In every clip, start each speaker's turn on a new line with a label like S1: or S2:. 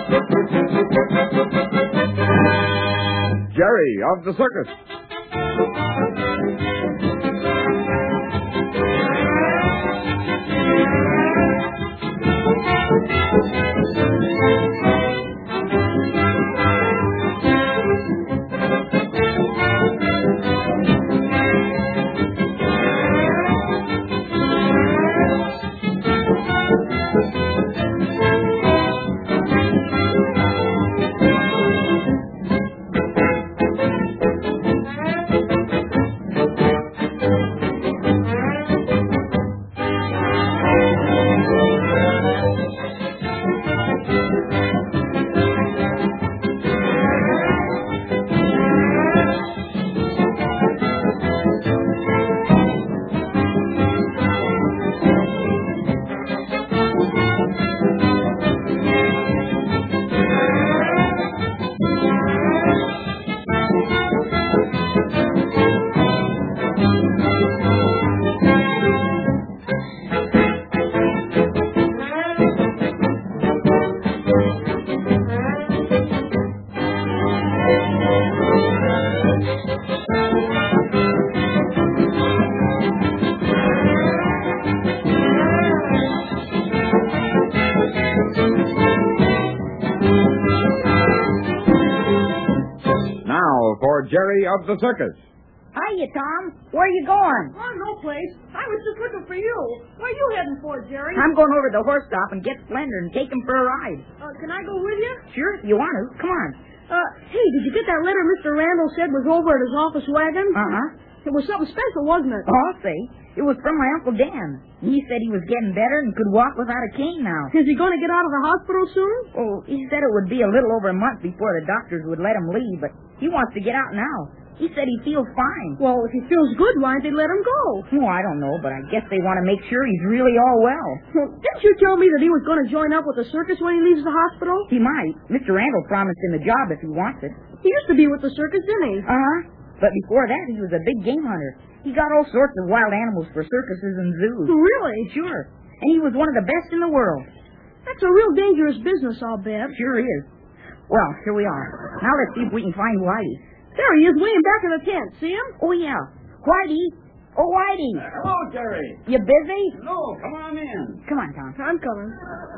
S1: Jerry of the Circus. Jerry of the Circus.
S2: Hiya, Tom. Where are you going?
S3: Oh, no place. I was just looking for you. Where are you heading for, Jerry?
S2: I'm going over to the horse stop and get Splendor and take him for a ride.
S3: Can I go with you?
S2: Sure, if you want to. Come on.
S3: Hey, did you get that letter Mr. Randall said was over at his office wagon?
S2: Uh-huh.
S3: It was something special, wasn't it?
S2: Oh, I'll say. It was from my Uncle Dan. He said he was getting better and could walk without a cane now.
S3: Is he going to get out of the hospital soon?
S2: Oh, he said it would be a little over a month before the doctors would let him leave, but he wants to get out now. He said he feels fine.
S3: Well, if he feels good, why didn't they let him go?
S2: Oh, I don't know, but I guess they want to make sure he's really all well.
S3: Well, didn't you tell me that he was going to join up with the circus when he leaves the hospital?
S2: He might. Mr. Randall promised him a job if he wants it.
S3: He used to be with the circus, didn't he?
S2: Uh-huh. But before that, he was a big game hunter. He got all sorts of wild animals for circuses and zoos.
S3: Really?
S2: Sure. And he was one of the best in the world.
S3: That's a real dangerous business, I'll bet.
S2: Sure is. Well, here we are. Now let's see if we can find Whitey.
S3: There he is, way in back of the tent. See him?
S2: Oh, yeah. Whitey. Oh, Whitey.
S4: Hello, Jerry.
S2: You busy?
S4: No, come on in.
S2: Come on, Tom.
S3: I'm coming.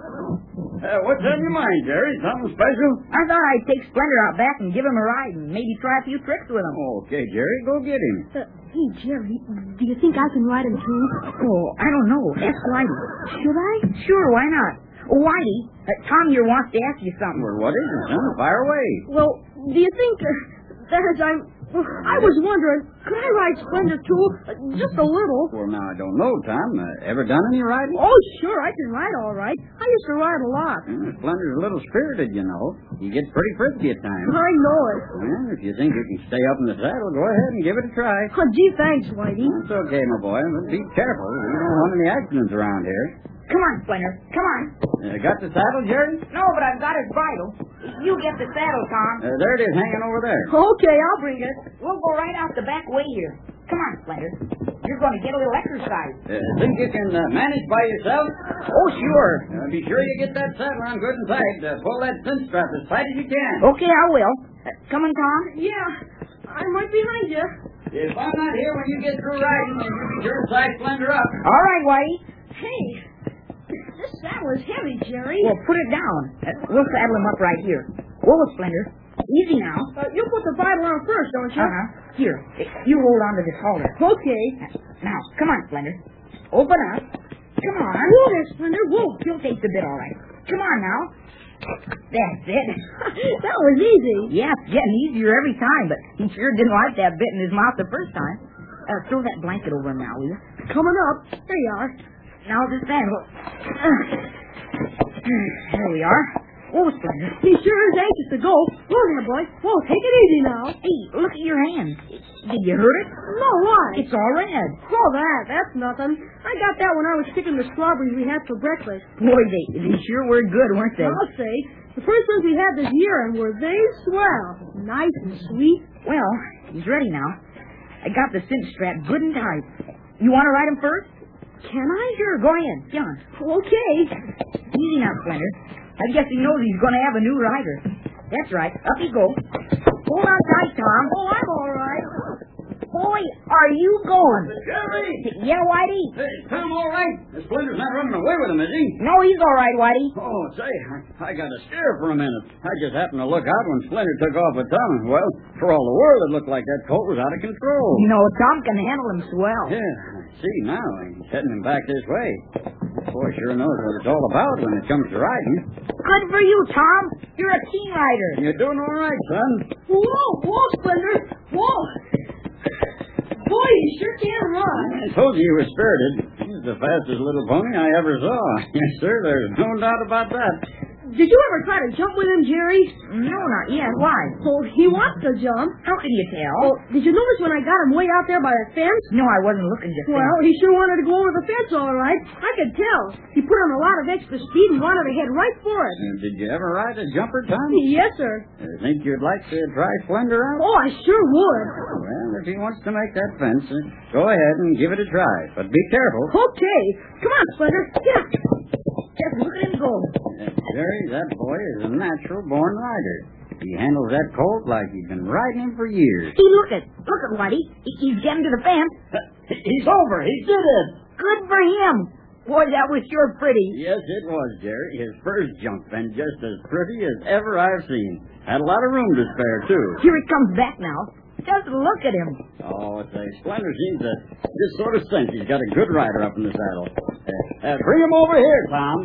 S4: What's on your mind, Jerry? Something special?
S2: I thought I'd take Splendor out back and give him a ride and maybe try a few tricks with him.
S4: Okay, Jerry, go get him.
S3: Hey, Jerry, do you think I can ride him, too?
S2: Oh, I don't know. Ask Whitey.
S3: Should I?
S2: Sure, why not? Oh, Whitey, Tom here wants to ask you something.
S4: Well, what is it, son? Fire away.
S3: Well, do you think... I was wondering, could I ride Splendor, too? Just a little.
S4: Well, now, I don't know, Tom. Ever done any riding?
S3: Oh, sure, I can ride all right. I used to ride a lot.
S4: Splendor's a little spirited, you know. He gets pretty frisky at times.
S3: I know it.
S4: Well, if you think you can stay up in the saddle, go ahead and give it a try.
S3: Oh, gee, thanks, Whitey.
S4: That's okay, my boy. But be careful. We don't want any accidents around here.
S2: Come on, Splendor. Come on.
S4: Got the saddle, Jerry?
S2: No, but I've got his bridle. You get the saddle, Tom.
S4: There it is, hanging over there.
S3: Okay, I'll bring it.
S2: We'll go right out the back way here. Come on, Splendor. You're going to get a little exercise.
S4: Think you can manage by yourself?
S2: Oh, sure.
S4: Be sure you get that saddle on good and tight. Pull that cinch strap as tight as you can.
S2: Okay, I will. Coming, Tom?
S3: Yeah, I'm right behind you.
S4: If I'm not here when you get through riding, then you be sure to size Splendor up.
S2: All right, Whitey.
S3: Hey, this saddle is heavy, Jerry.
S2: Well, put it down. We'll saddle him up right here. Whoa, Splendor. Easy now.
S3: You put the bridle on first, don't you?
S2: Uh-huh. Here, you hold on to this halter.
S3: Okay.
S2: Now, come on, Splendor. Open up. Come on.
S3: Whoa there, Splendor. Whoa.
S2: You'll take the bit all right. Come on now. That's it.
S3: That was easy.
S2: Yeah, it's getting easier every time, but he sure didn't like that bit in his mouth the first time. Throw that blanket over him now, will you?
S3: Coming up. There you are.
S2: Now the saddle. There we are. Oh, Splendor.
S3: He sure is anxious to go. Whoa there, boy. Whoa, take it easy now.
S2: Hey, look at your hand. Did you hurt it?
S3: No, why?
S2: It's all red.
S3: Oh, that's nothing. I got that when I was picking the strawberries we had for breakfast.
S2: Boy, they sure were good, weren't they?
S3: I'll say. The first ones we had this year, and were they swell. Nice and sweet.
S2: Well, he's ready now. I got the cinch strap good and tight. You want to ride him first?
S3: Can I?
S2: Sure, go ahead. John.
S3: Okay.
S2: Easy now, Splinter. I guess he knows he's going to have a new rider. That's right. Up he goes. Hold on tight, Tom.
S3: Oh, I'm all right.
S2: Boy, are you going?
S4: Jerry!
S2: Yeah, Whitey?
S4: Hey, Tom, all right? The Splinter's not running away with him, is he?
S2: No, he's all right, Whitey.
S4: Oh, say, I got a scare for a minute. I just happened to look out when Splinter took off with Tom. Well, for all the world, it looked like that colt was out of control.
S2: No, Tom can handle him swell.
S4: Yeah, I see now. He's heading him back this way. Boy sure knows what it's all about when it comes to riding.
S2: Good for you, Tom. You're a keen rider.
S4: You're doing all right, son.
S3: Whoa, Splinter. Whoa. Boy, you sure can run.
S4: I told you he was spirited. He's the fastest little pony I ever saw. Yes, sir, there's no doubt about that.
S3: Did you ever try to jump with him, Jerry?
S2: No, not yet. Why?
S3: Well, he wants to jump.
S2: How can you tell?
S3: Well, did you notice when I got him way out there by the fence?
S2: No, I wasn't looking just then.
S3: Well, he sure wanted to go over the fence, all right. I could tell. He put on a lot of extra speed and wanted to head right for it.
S4: Did you ever ride a jumper, Tom?
S3: Yes, sir.
S4: Think you'd like to try Splendor out?
S3: Oh, I sure would.
S4: Well, if he wants to make that fence, go ahead and give it a try. But be careful.
S3: Okay. Come on, Splinter. Get up.
S2: Just look at him go.
S4: Jerry, that boy is a natural-born rider. He handles that colt like he's been riding him for years.
S2: See, look at Whitey. He's getting to the fence.
S4: He's over. He did it.
S2: Good for him. Boy, that was sure pretty.
S4: Yes, it was, Jerry. His first jump, and just as pretty as ever I've seen. Had a lot of room to spare, too.
S2: Here he comes back now. Just look at him.
S4: Oh, say, Splendor seems to just sort of sense he's got a good rider up in the saddle. Bring him over here, Tom.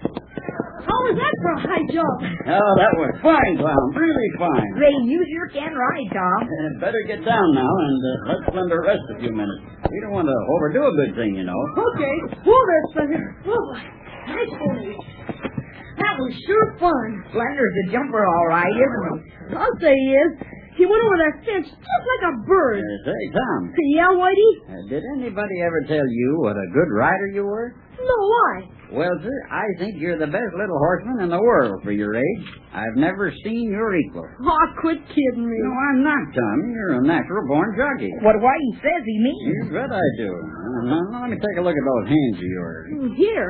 S3: How was that for a high jump?
S4: Oh, that was fine, Tom. Really fine.
S2: Say, you sure can ride, Tom.
S4: Better get down now and let Splendor rest a few minutes. We don't want to overdo a good thing, you know.
S3: Okay. Whoa there, Splinter. Whoa. Nice pony. That was sure fun.
S2: Splendor's a jumper, all right, isn't he?
S3: I'll say he is. He went over that fence just like a bird.
S4: Say, Tom.
S3: Yeah, Whitey?
S4: Did anybody ever tell you what a good rider you were?
S3: No, why?
S4: Well, sir, I think you're the best little horseman in the world for your age. I've never seen your equal.
S3: Oh, quit kidding me.
S4: No, I'm not, Tom. You're a natural-born jockey.
S2: What Whitey says he means.
S4: You bet I do. Now, let me take a look at those hands of yours.
S3: Here.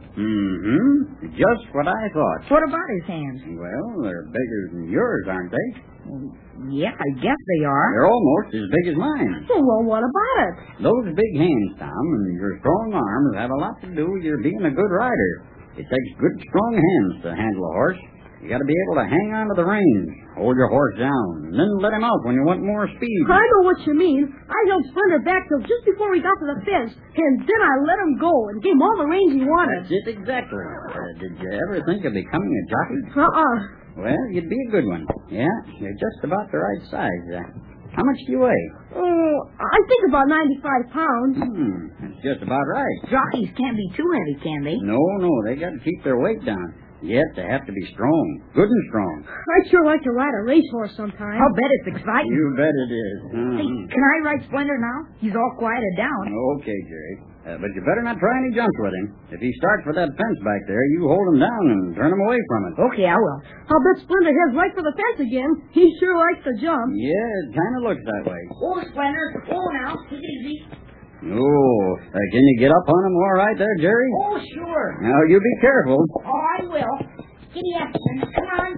S4: Mm-hmm. Just what I thought.
S2: What about his hands?
S4: Well, they're bigger than yours, aren't they?
S2: Yeah, I guess they are.
S4: They're almost as big as mine.
S3: Well, what about it?
S4: Those big hands, Tom, and your strong arms have a lot to do with your being a good rider. It takes good, strong hands to handle a horse. You got to be able to hang on to the reins, hold your horse down, and then let him out when you want more speed.
S3: I know what you mean. I held Splinter back till just before we got to the fence, and then I let him go and gave him all the reins he wanted.
S4: That's it exactly. Did you ever think of becoming a jockey? Well, you'd be a good one. Yeah, you're just about the right size. How much do you weigh?
S3: Oh, I think about 95 pounds.
S4: That's just about right.
S2: Jockeys can't be too heavy, can they?
S4: No, they got to keep their weight down. Yet they have to be strong, good and strong.
S3: I'd sure like to ride a racehorse sometime.
S2: I'll bet it's exciting.
S4: You bet it is.
S2: Hey, can I ride Splendor now? He's all quieted down.
S4: Okay, Jerry. But you better not try any jumps with him. If he starts for that fence back there, you hold him down and turn him away from it.
S2: Okay, I will.
S3: I'll bet Splinter heads right for the fence again. He sure likes to jump.
S4: Yeah, it kind of looks that way.
S2: Oh, Splendor. Oh, now. Take it easy.
S4: Oh, can you get up on him all right there, Jerry?
S2: Oh, sure.
S4: Now, you be careful.
S2: Oh, I will. Giddy up, Splendor. Come on.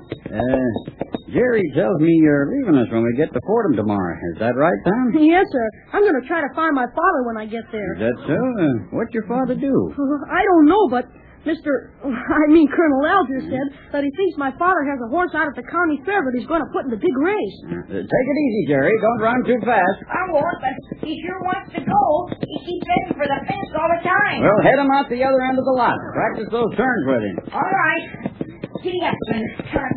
S4: Jerry tells me you're leaving us when we get to Fordham tomorrow. Is that right, Tom?
S3: Yes, sir. I'm going to try to find my father when I get there.
S4: Is that so? What's your father do?
S3: I don't know, but Colonel Alger said that he thinks my father has a horse out at the county fair that he's going to put in the big race.
S4: Take it easy, Jerry. Don't run too fast.
S2: I won't, but he sure wants to go. He keeps heading for the fence all the time.
S4: Well, head him out the other end of the lot. Practice those turns with him.
S2: All right. Giddy up, Splendor. Turn.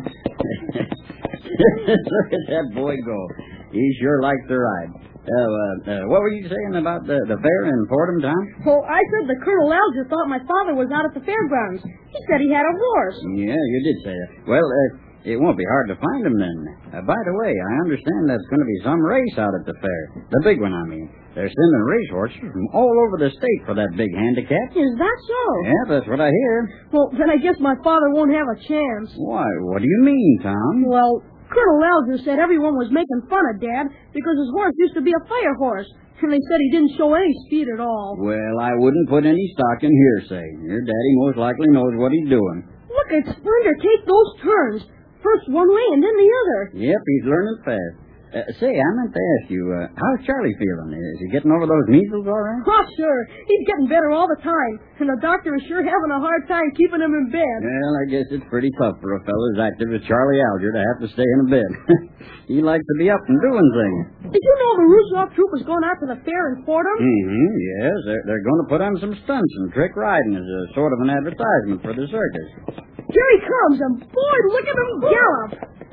S4: Look at that boy go. He sure likes to ride. What were you saying about the fair in Fordham, Tom?
S3: Well, I said that Colonel Alger thought my father was out at the fairgrounds. He said he had a horse.
S4: Yeah, you did say that. Well, it won't be hard to find him then. By the way, I understand there's going to be some race out at the fair. The big one, I mean. They're sending racehorses from all over the state for that big handicap.
S3: Is that so?
S4: Yeah, that's what I hear.
S3: Well, then I guess my father won't have a chance.
S4: Why, what do you mean, Tom?
S3: Well, Colonel Alger said everyone was making fun of Dad because his horse used to be a fire horse. and they said he didn't show any speed at all.
S4: Well, I wouldn't put any stock in hearsay. Your daddy most likely knows what he's doing.
S3: Look at Splendor take those turns. First one way and then the other.
S4: Yep, he's learning fast. Say, I meant to ask you, how's Charlie feeling? Is he getting over those measles all right?
S3: Oh, sure. He's getting better all the time. And the doctor is sure having a hard time keeping him in bed.
S4: Well, I guess it's pretty tough for a fellow as active as Charlie Alger to have to stay in a bed. He likes to be up and doing things.
S3: Did you know the Russoff troop was going out to the fair in Fordham?
S4: Mm-hmm, yes. They're going to put on some stunts and trick riding as a sort of an advertisement for the circus.
S3: Here he comes, and boy, look at him gallop.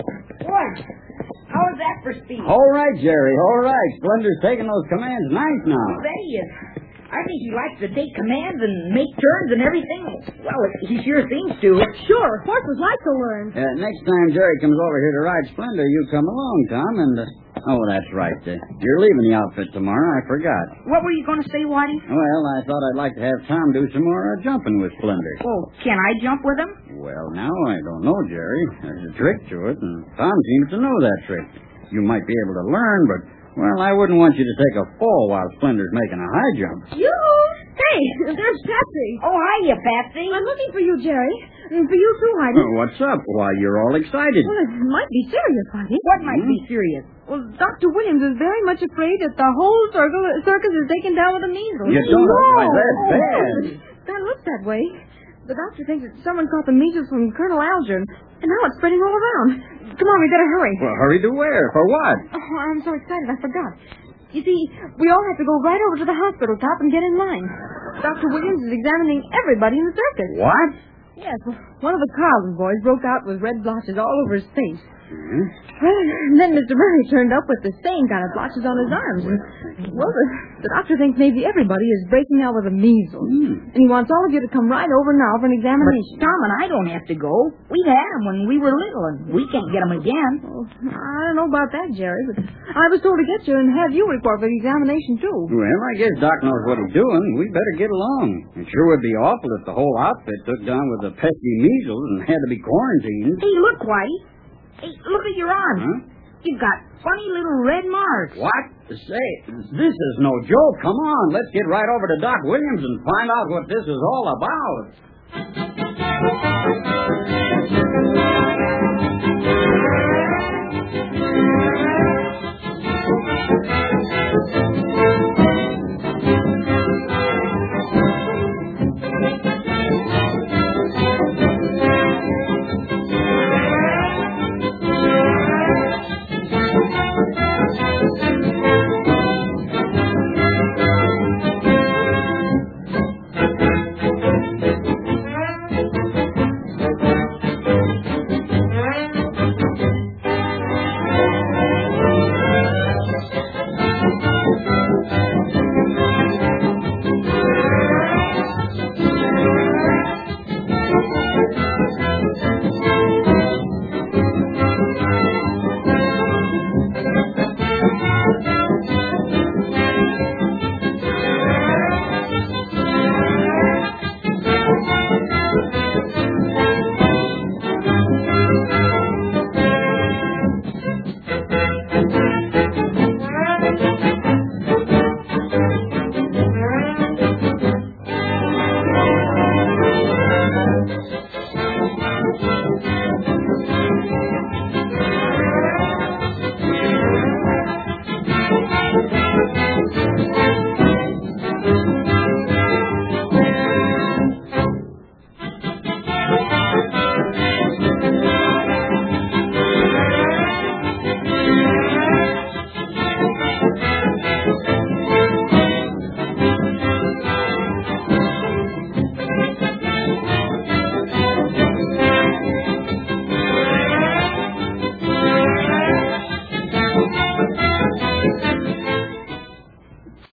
S2: What? How is that for speed?
S4: All right, Jerry, all right. Splendor's taking those commands nice now.
S2: That he is. I think he likes to take commands and make turns and everything. Well, he sure seems to.
S3: Sure, horses like to learn.
S4: Next time Jerry comes over here to ride Splendor, you come along, Tom, and... oh, that's right. You're leaving the outfit tomorrow. I forgot.
S2: What were you going to say, Whitey?
S4: Well, I thought I'd like to have Tom do some more jumping with Splendor.
S2: Oh, can I jump with him?
S4: Well, now, I don't know, Jerry. There's a trick to it, and Tom seems to know that trick. You might be able to learn, but, well, I wouldn't want you to take a fall while Splendor's making a high jump.
S3: Yoo-hoo! Hey, there's Patsy.
S2: Oh, hiya, Patsy.
S3: I'm looking for you, Jerry. And for you, too, Heidi.
S4: What's up? Why, you're all excited.
S3: Well, it might be serious, Heidi.
S2: What might be serious?
S3: Well, Dr. Williams is very much afraid that the whole circus is taken down with the measles.
S4: You don't know why that's bad.
S3: That looks that way. The doctor thinks that someone caught the measles from Colonel Alger, and now it's spreading all around. Come on, we better hurry.
S4: Well, hurry to where? For what?
S3: Oh, I'm so excited, I forgot. You see, we all have to go right over to the hospital top and get in line. Dr. Williams is examining everybody in the circus.
S4: What?
S3: Yes, one of the Carlton boys broke out with red blotches all over his face.
S4: Hmm?
S3: Well, and then Mr. Murray turned up with the same kind of blotches on his arms. And, well, the doctor thinks maybe everybody is breaking out with the measles. And he wants all of you to come right over now for an examination.
S2: But Tom and I don't have to go. We had them when we were little, and we can't get them again.
S3: Oh, I don't know about that, Jerry, but I was told to get you and have you report for the examination, too.
S4: Well, I guess Doc knows what he's doing. We better get along. It sure would be awful if the whole outfit took down with the pesky measles and had to be quarantined.
S2: Hey, look, Whitey. Hey, look at your arm.
S4: Huh?
S2: You've got funny little red marks.
S4: What? Say, this is no joke. Come on, let's get right over to Doc Williams and find out what this is all about.